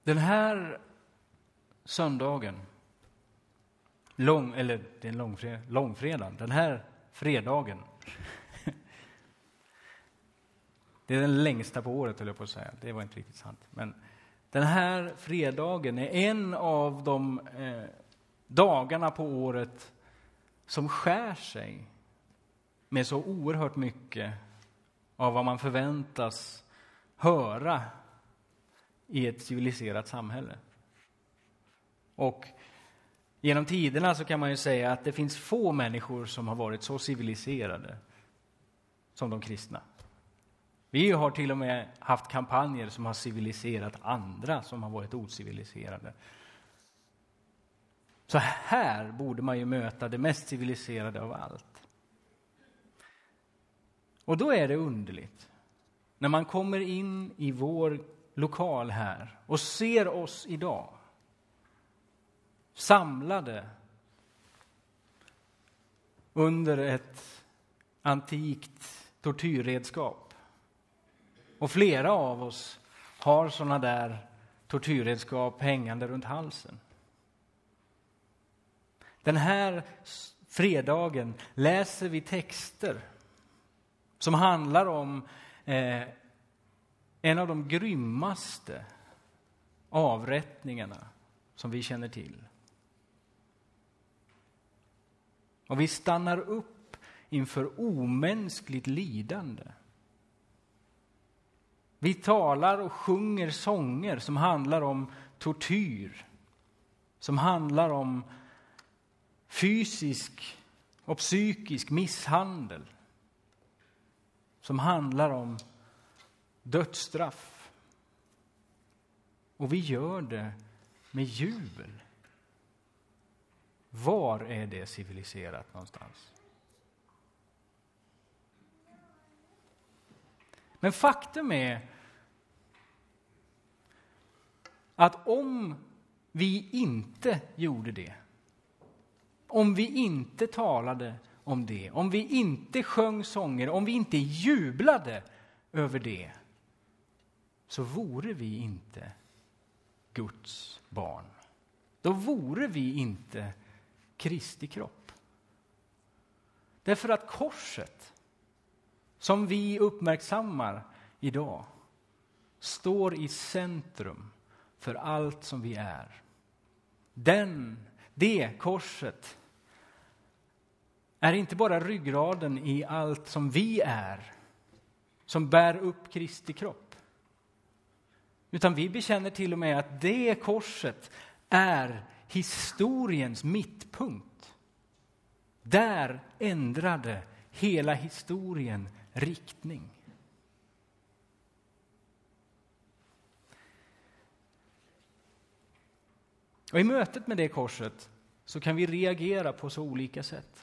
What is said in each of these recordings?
Den här söndagen, långfredagen, den här fredagen, det är den längsta på året, höll jag på att säga. Det var inte riktigt sant. Men den här fredagen är en av de dagarna på året som skär sig med så oerhört mycket av vad man förväntas höra i ett civiliserat samhälle. Och genom tiderna så kan man ju säga att det finns få människor som har varit så civiliserade som de kristna. Vi har till och med haft kampanjer som har civiliserat andra som har varit ociviliserade. Så här borde man ju möta det mest civiliserade av allt. Och då är det underligt när man kommer in i vår lokal här och ser oss idag samlade under ett antikt tortyrredskap. Och flera av oss har såna där tortyrredskap hängande runt halsen. Den här fredagen läser vi texter som handlar om en av de grymmaste avrättningarna som vi känner till. Och vi stannar upp inför omänskligt lidande. Vi talar och sjunger sånger som handlar om tortyr, som handlar om fysisk och psykisk misshandel, som handlar om dödsstraff. Och vi gör det med jubel. Var är det civiliserat någonstans? Men faktum är att om vi inte gjorde det, om vi inte talade om det, om vi inte sjöng sånger, om vi inte jublade över det, så vore vi inte Guds barn. Då vore vi inte Kristi kropp. Därför att korset som vi uppmärksammar idag står i centrum för allt som vi är. Det korset är inte bara ryggraden i allt som vi är, som bär upp Kristi kropp. Utan vi bekänner till och med att det korset är historiens mittpunkt. Där ändrade hela historien riktning. Och i mötet med det korset så kan vi reagera på så olika sätt.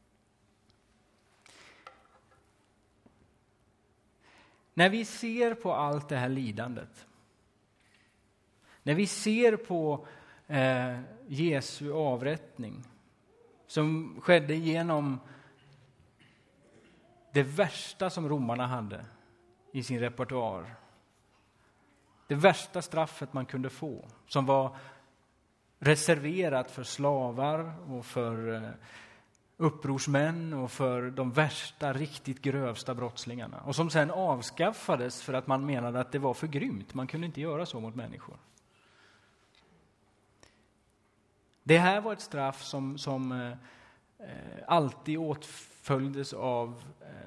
När vi ser på allt det här lidandet, när vi ser på Jesu avrättning som skedde genom det värsta som romarna hade i sin repertoar. Det värsta straffet man kunde få, som var reserverat för slavar och för upprorsmän och för de värsta, riktigt grövsta brottslingarna. Och som sen avskaffades för att man menade att det var för grymt. Man kunde inte göra så mot människor. Det här var ett straff som alltid åtföljdes av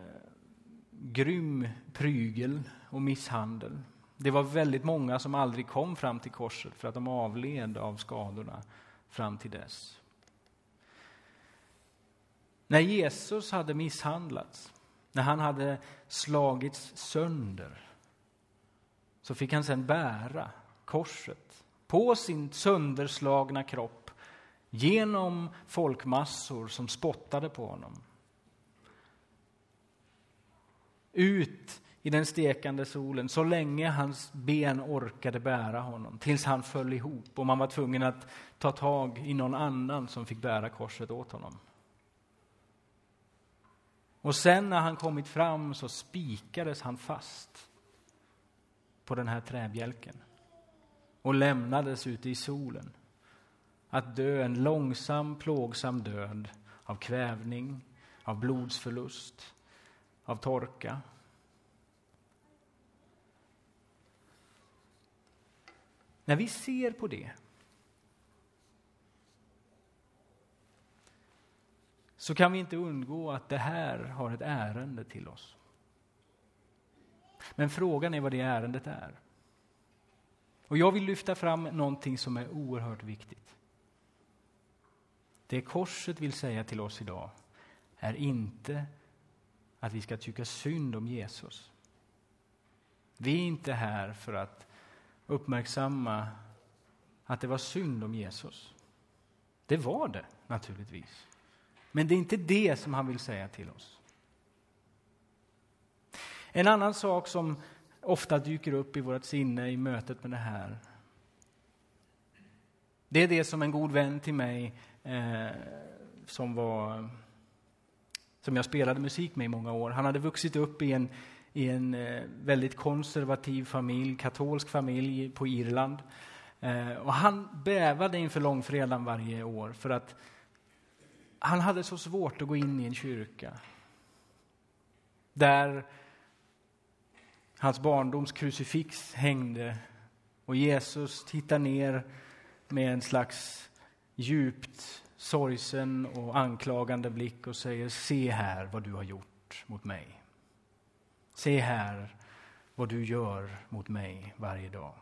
grym prygel och misshandel. Det var väldigt många som aldrig kom fram till korset för att de avled av skadorna fram till dess. När Jesus hade misshandlats, när han hade slagits sönder, så fick han sedan bära korset på sin sönderslagna kropp genom folkmassor som spottade på honom. Ut i den stekande solen så länge hans ben orkade bära honom, tills han föll ihop och man var tvungen att ta tag i någon annan som fick bära korset åt honom. Och sen när han kommit fram så spikades han fast på den här träbjälken. och lämnades ute i solen. Att dö en långsam, plågsam död av kvävning, av blodsförlust, av torka. När vi ser på det så kan vi inte undgå att det här har ett ärende till oss. Men frågan är vad det ärendet är. Och jag vill lyfta fram någonting som är oerhört viktigt. Det korset vill säga till oss idag är inte att vi ska tycka synd om Jesus. Vi är inte här för att uppmärksamma att det var synd om Jesus. Det var det naturligtvis. Men det är inte det som han vill säga till oss. En annan sak som ofta dyker upp i vårt sinne i mötet med det här. Det är det som en god vän till mig som jag spelade musik med i många år. Han hade vuxit upp i en väldigt konservativ familj, katolsk familj på Irland. Och han bävade inför långfredagen varje år för att han hade så svårt att gå in i en kyrka där hans barndoms krucifix hängde och Jesus tittar ner med en slags djupt sorgsen och anklagande blick och säger: se här vad du har gjort mot mig. Se här vad du gör mot mig varje dag.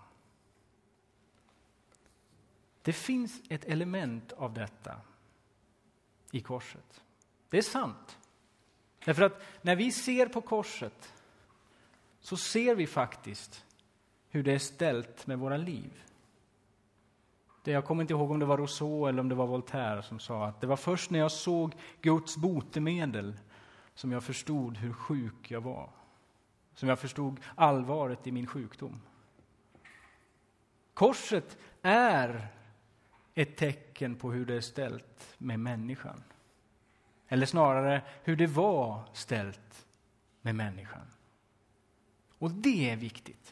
Det finns ett element av detta i korset. Det är sant. Därför att när vi ser på korset så ser vi faktiskt hur det är ställt med våra liv. Jag kommer inte ihåg om det var Rousseau eller om det var Voltaire som sa att det var först när jag såg Guds botemedel som jag förstod hur sjuk jag var. Som jag förstod allvaret i min sjukdom. Korset är ett tecken på hur det är ställt med människan. Eller snarare hur det var ställt med människan. Och det är viktigt.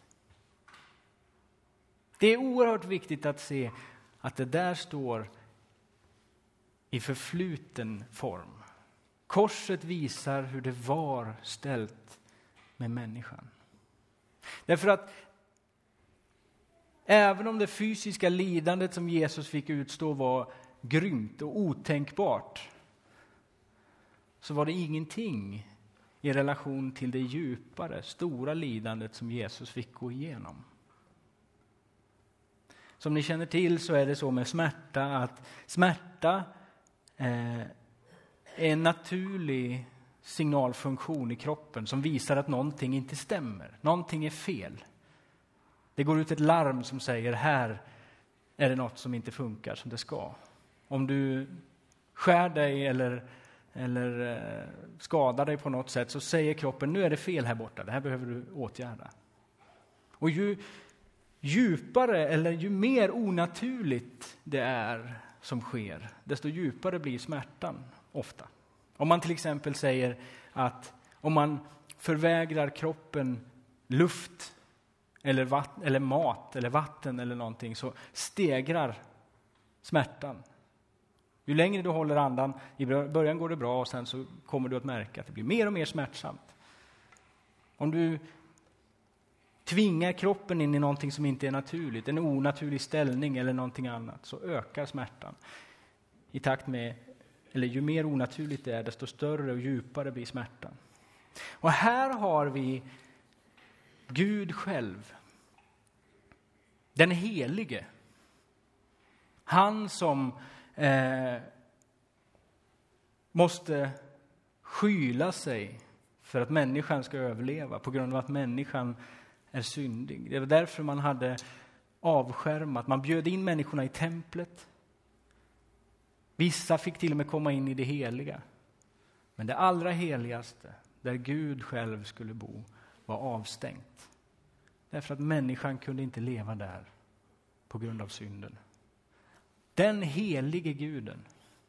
Det är oerhört viktigt att se att det där står i förfluten form. Korset visar hur det var ställt med människan. Därför att även om det fysiska lidandet som Jesus fick utstå var grymt och otänkbart, så var det ingenting i relation till det djupare, stora lidandet som Jesus fick gå igenom. Som ni känner till så är det så med smärta att smärta är en naturlig signalfunktion i kroppen som visar att någonting inte stämmer. Någonting är fel. Det går ut ett larm som säger: här är det något som inte funkar som det ska. Om du skär dig eller skadar dig på något sätt så säger kroppen: nu är det fel här borta, det här behöver du åtgärda. Och ju djupare eller ju mer onaturligt det är som sker, desto djupare blir smärtan ofta. Om man till exempel säger att om man förvägrar kroppen luft eller mat eller vatten eller någonting, så stegrar smärtan. Ju längre du håller andan, i början går det bra och sen så kommer du att märka att det blir mer och mer smärtsamt. Om du tvingar kroppen in i någonting som inte är naturligt, en onaturlig ställning eller någonting annat, så ökar smärtan. I takt med, eller ju mer onaturligt det är, desto större och djupare blir smärtan. Och här har vi Gud själv. Den helige. Han som måste skyla sig för att människan ska överleva på grund av att människan är syndig. Det var därför man hade avskärmat. Man bjöd in människorna i templet. Vissa fick till och med komma in i det heliga. Men det allra heligaste, där Gud själv skulle bo, var avstängt. Därför att människan kunde inte leva där på grund av synden. Den helige Guden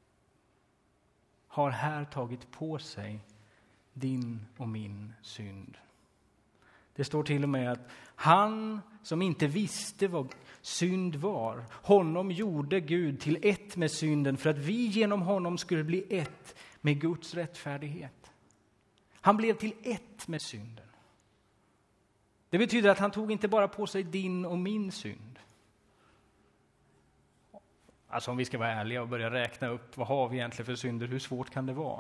har här tagit på sig din och min synd. Det står till och med att han som inte visste vad synd var, honom gjorde Gud till ett med synden för att vi genom honom skulle bli ett med Guds rättfärdighet. Han blev till ett med synden. Det betyder att han tog inte bara på sig din och min synd. Alltså om vi ska vara ärliga och börja räkna upp vad har vi egentligen för synder, hur svårt kan det vara?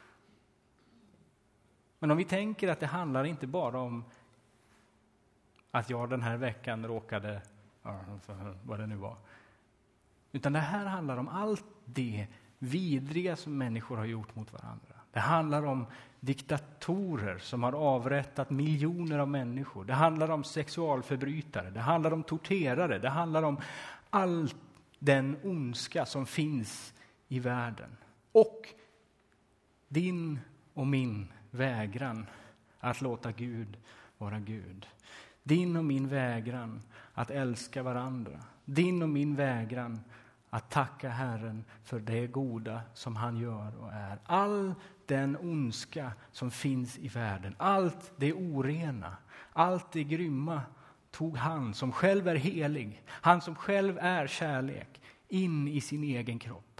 Men om vi tänker att det handlar inte bara om att jag den här veckan råkade, vad det nu var. Utan det här handlar om allt det vidriga som människor har gjort mot varandra. Det handlar om diktatorer som har avrättat miljoner av människor. Det handlar om sexualförbrytare. Det handlar om torterare. Det handlar om all den ondska som finns i världen. Och din och min vägran att låta Gud vara Gud. Din och min vägran att älska varandra. Din och min vägran att tacka Herren för det goda som han gör och är. All den ondska som finns i världen, allt det orena, allt det grymma tog han som själv är helig, han som själv är kärlek, in i sin egen kropp.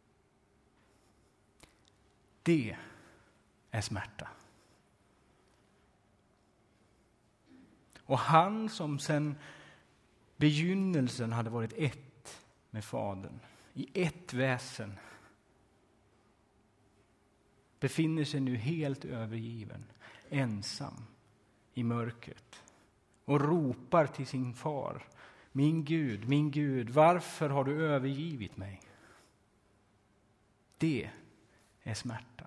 Det är smärta. Och han som sedan begynnelsen hade varit ett med Fadern, i ett väsen, befinner sig nu helt övergiven, ensam i mörkret och ropar till sin far: min Gud, varför har du övergivit mig? Det är smärta.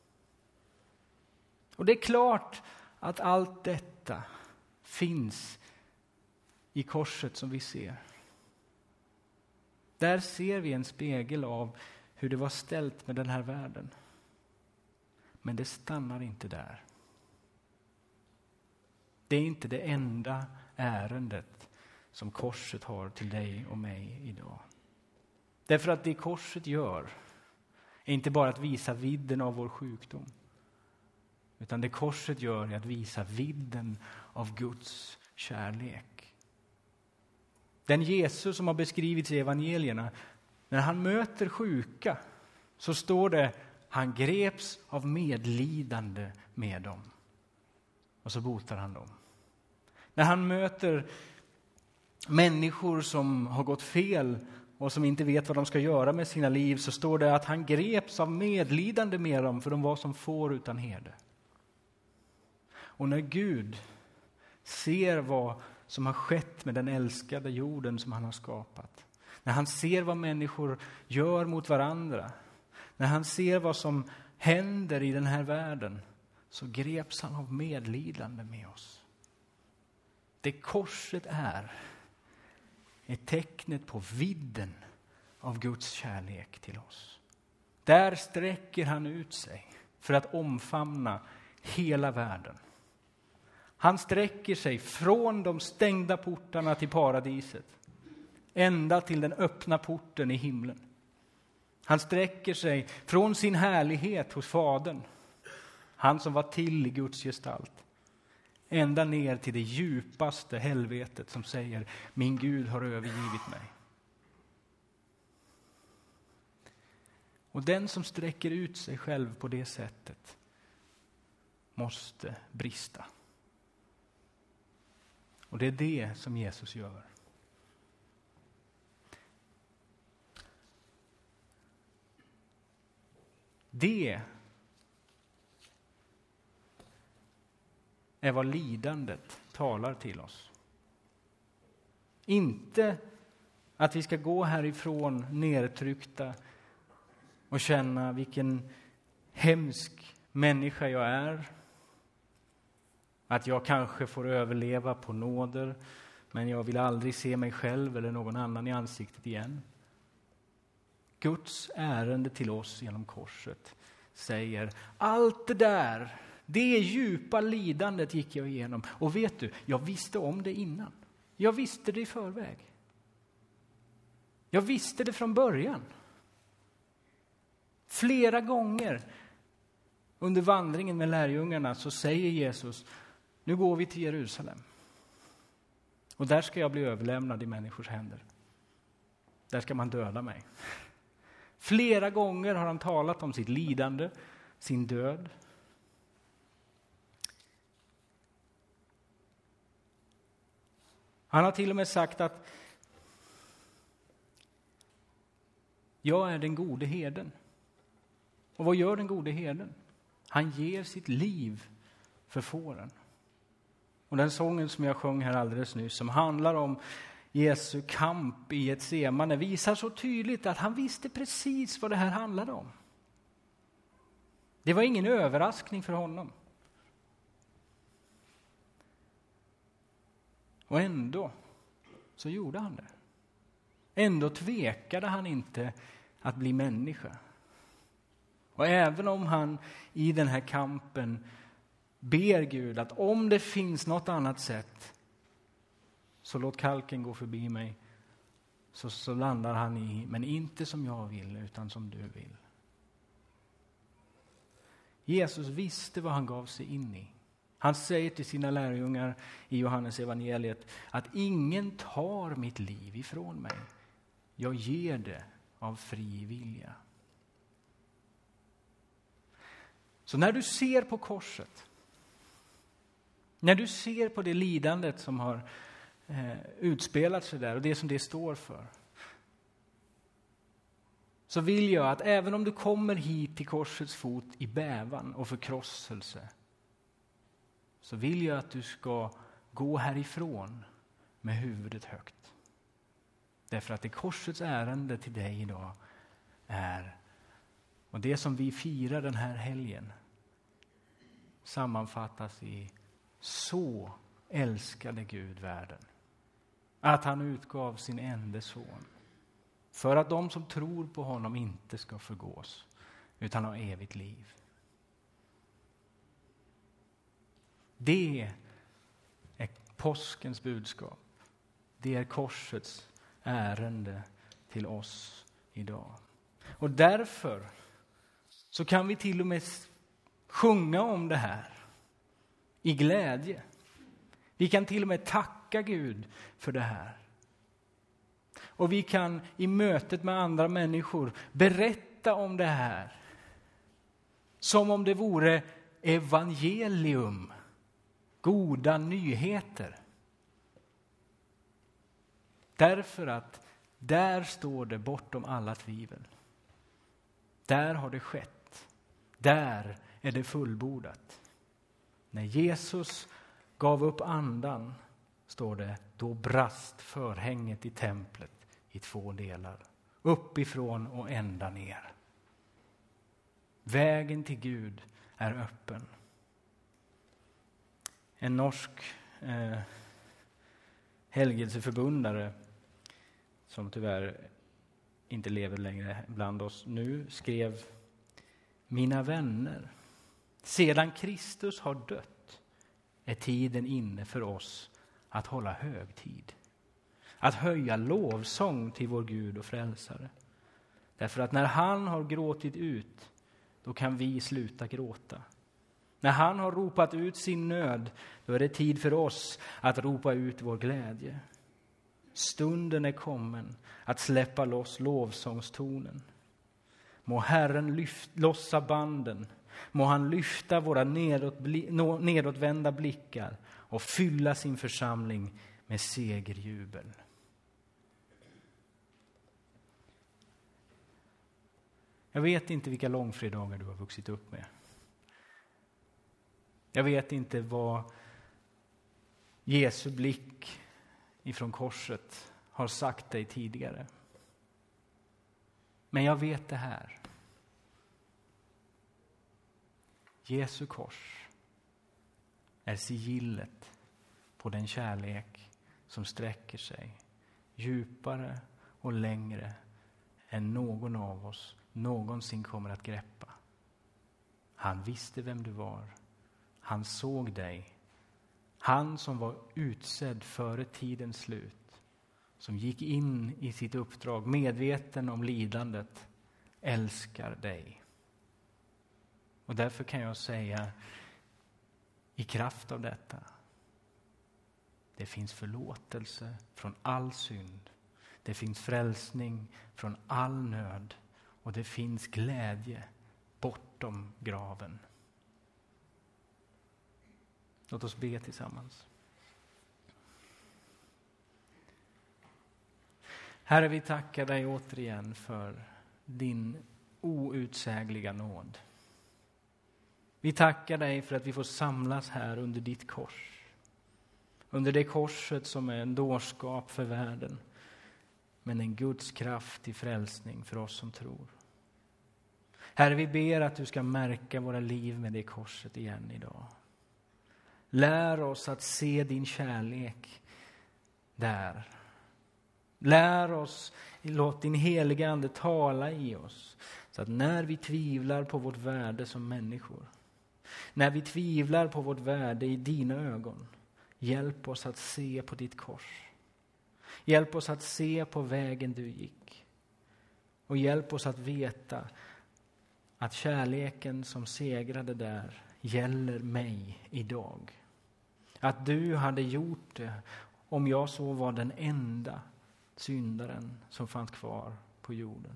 Och det är klart att allt detta finns i korset som vi ser. Där ser vi en spegel av hur det var ställt med den här världen. Men det stannar inte där. Det är inte det enda ärendet som korset har till dig och mig idag. Därför att det korset gör är inte bara att visa vidden av vår sjukdom. Utan det korset gör är att visa vidden av Guds kärlek. Den Jesus som har beskrivits i evangelierna, när han möter sjuka så står det: han greps av medlidande med dem. Och så botar han dem. När han möter människor som har gått fel och som inte vet vad de ska göra med sina liv, så står det att han greps av medlidande med dem, för de var som får utan herde. Och när Gud ser vad som har skett med den älskade jorden som han har skapat, när han ser vad människor gör mot varandra, när han ser vad som händer i den här världen, så greps han av medlidande med oss. Det korset är tecknet på vidden av Guds kärlek till oss. Där sträcker han ut sig för att omfamna hela världen. Han sträcker sig från de stängda portarna till paradiset ända till den öppna porten i himlen. Han sträcker sig från sin härlighet hos Fadern, han som var till i Guds gestalt, ända ner till det djupaste helvetet som säger: min Gud har övergivit mig. Och den som sträcker ut sig själv på det sättet måste brista. Och det är det som Jesus gör. Det är vad lidandet talar till oss. Inte att vi ska gå härifrån nedtryckta och känna vilken hemsk människa jag är. Att jag kanske får överleva på nåder, men jag vill aldrig se mig själv eller någon annan i ansiktet igen. Guds ärende till oss genom korset säger: allt det där, det djupa lidandet gick jag igenom. Och vet du, jag visste om det innan. Jag visste det i förväg. Jag visste det från början. Flera gånger under vandringen med lärjungarna så säger Jesus: nu går vi till Jerusalem. Och där ska jag bli överlämnad i människors händer. Där ska man döda mig. Flera gånger har han talat om sitt lidande, sin död. Han har till och med sagt att jag är den gode herden. Och vad gör den gode herden? Han ger sitt liv för fåren. Och den sången som jag sjöng här alldeles nyss, som handlar om Jesu kamp i Getsemane, visar så tydligt att han visste precis vad det här handlade om. Det var ingen överraskning för honom. Och ändå så gjorde han det. Ändå tvekade han inte att bli människa. Och även om han i den här kampen ber Gud att om det finns något annat sätt så låt kalken gå förbi mig, så landar han i, men inte som jag vill utan som du vill. Jesus visste vad han gav sig in i. Han säger till sina lärjungar i Johannes evangeliet att ingen tar mitt liv ifrån mig. Jag ger det av fri vilja. Så när du ser på korset, när du ser på det lidandet som har utspelat sig där och det som det står för, så vill jag att även om du kommer hit till korsets fot i bävan och förkrosselse, så vill jag att du ska gå härifrån med huvudet högt. Därför att det korsets ärende till dig idag är, och det som vi firar den här helgen sammanfattas i så älskade Gud världen att han utgav sin enda son för att de som tror på honom inte ska förgås utan ha evigt liv. Det är påskens budskap. Det är korsets ärende till oss idag. Och därför så kan vi till och med sjunga om det här i glädje. Vi kan till och med tacka Gud för det här. Och vi kan i mötet med andra människor berätta om det här som om det vore evangelium, goda nyheter. Därför att där står det bortom alla tvivel. Där har det skett. Där är det fullbordat. När Jesus gav upp andan, står det, då brast förhänget i templet i 2 delar. Uppifrån och ända ner. Vägen till Gud är öppen. En norsk helgelseförbundare som tyvärr inte lever längre bland oss nu skrev: Mina vänner, sedan Kristus har dött är tiden inne för oss att hålla högtid. Att höja lovsång till vår Gud och frälsare. Därför att när han har gråtit ut, då kan vi sluta gråta. När han har ropat ut sin nöd, då är det tid för oss att ropa ut vår glädje. Stunden är kommen att släppa loss lovsångstonen. Må Herren lossa banden. Må han lyfta våra nedåtvända blickar och fylla sin församling med segerjubel. Jag vet inte vilka långfredagar du har vuxit upp med. Jag vet inte vad Jesu blick ifrån korset har sagt dig tidigare. Men jag vet det här. Jesu kors är sigillet på den kärlek som sträcker sig djupare och längre än någon av oss någonsin kommer att greppa. Han visste vem du var. Han såg dig. Han som var utsedd före tidens slut. Som gick in i sitt uppdrag medveten om lidandet. Älskar dig. Och därför kan jag säga i kraft av detta: Det finns förlåtelse från all synd. Det finns frälsning från all nöd. Och det finns glädje bortom graven. Låt oss be tillsammans. Herre, vi tackar dig återigen för din outsägliga nåd. Vi tackar dig för att vi får samlas här under ditt kors. Under det korset som är en dårskap för världen, men en Guds kraft i frälsning för oss som tror. Herre, vi ber att du ska märka våra liv med det korset igen idag. Lär oss att se din kärlek där. Lär oss, låt din heliga ande tala i oss. Så att när vi tvivlar på vårt värde som människor, när vi tvivlar på vårt värde i dina ögon, hjälp oss att se på ditt kors. Hjälp oss att se på vägen du gick. Och hjälp oss att veta att kärleken som segrade där gäller mig idag. Att du hade gjort det om jag så var den enda syndaren som fanns kvar på jorden.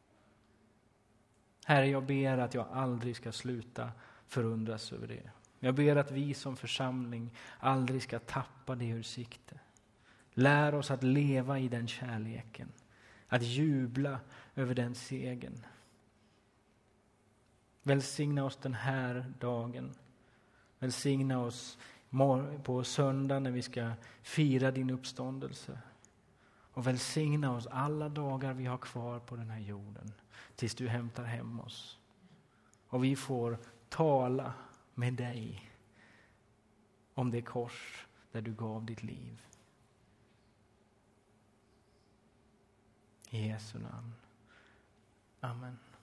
Herre, jag ber att jag aldrig ska sluta förundras över det. Jag ber att vi som församling aldrig ska tappa det ur sikte. Lär oss att leva i den kärleken. Att jubla över den segern. Välsigna oss den här dagen. Välsigna oss på söndag när vi ska fira din uppståndelse. Och välsigna oss alla dagar vi har kvar på den här jorden. Tills du hämtar hem oss. Och vi får tala med dig om det kors där du gav ditt liv. I Jesu namn. Amen.